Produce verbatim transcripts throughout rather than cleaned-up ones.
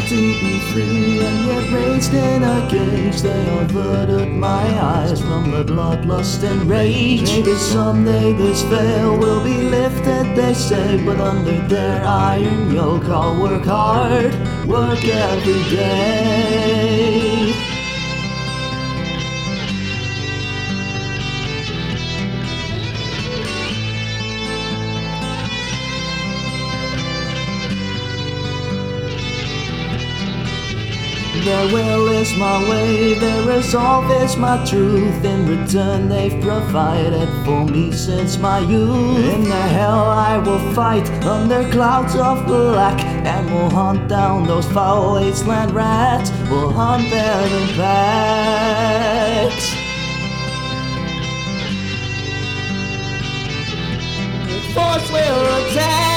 to be free, and yet raised in a cage. They averted my eyes from the bloodlust and rage. Maybe someday this veil will be lifted, they say, but under their iron yoke I'll work hard, work every day. Their will is my way, their resolve is my truth. In return they've provided for me since my youth. In their hell I will fight under clouds of black, and will hunt down those foul wasteland rats, will hunt them in packs. The force will attack.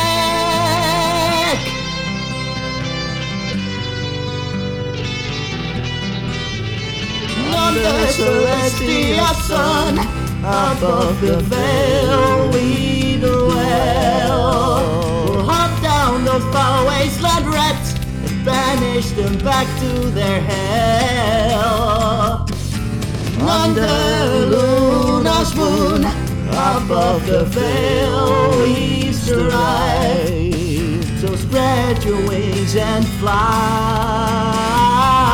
Under celestial sun, above the veil we dwell. We'll hunt down those far wasteland rats and banish them back to their hell. Under Luna's moon, above the veil we strive. So spread your wings and fly.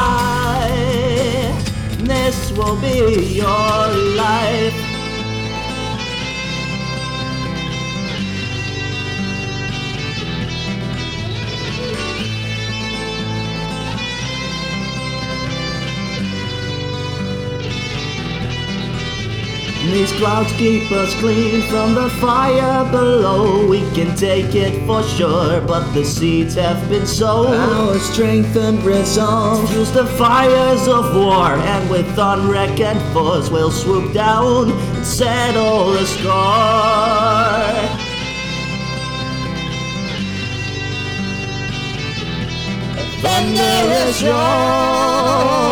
This will be your life. These clouds keep us clean from the fire below. We can take it for sure, but the seeds have been sown. Our strength and resolve fuels the fires of war, and with unreckoned force we'll swoop down and settle the score. Thunderous roar.